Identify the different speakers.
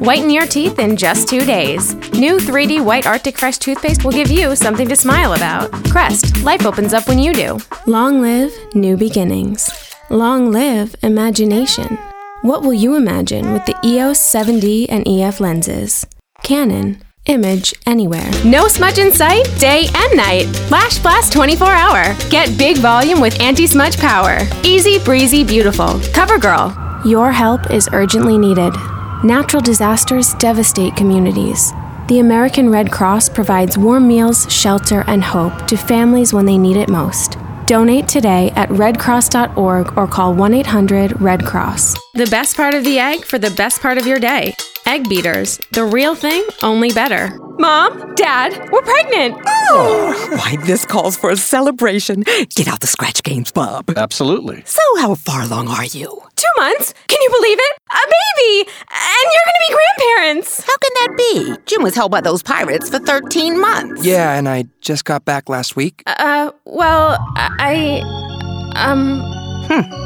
Speaker 1: Whiten your teeth in just 2 days. New 3D White Arctic Fresh toothpaste will give you something to smile about. Crest, life opens up when you do. Long live new beginnings. Long live imagination. What will you imagine with the EOS 7D and EF lenses? Canon. Image anywhere. No smudge in sight, day and night. Lash Blast 24-hour. Get big volume with anti-smudge power. Easy breezy beautiful. CoverGirl. Your help is urgently needed. Natural disasters devastate communities. The American Red Cross provides warm meals, shelter, and hope to families when they need it most. Donate today at redcross.org or call 1-800-RED-CROSS. The best part of the egg for the best part of your day. Egg beaters. The real thing, only better. Mom, Dad, we're pregnant.
Speaker 2: Oh, why, this calls for a celebration. Get out the scratch games, Bob.
Speaker 3: Absolutely.
Speaker 2: So how far along are you?
Speaker 1: 2 months? Can you believe it? A baby! And you're gonna be grandparents!
Speaker 2: How can that be? Jim was held by those pirates for 13 months.
Speaker 4: Yeah, and I just got back last week.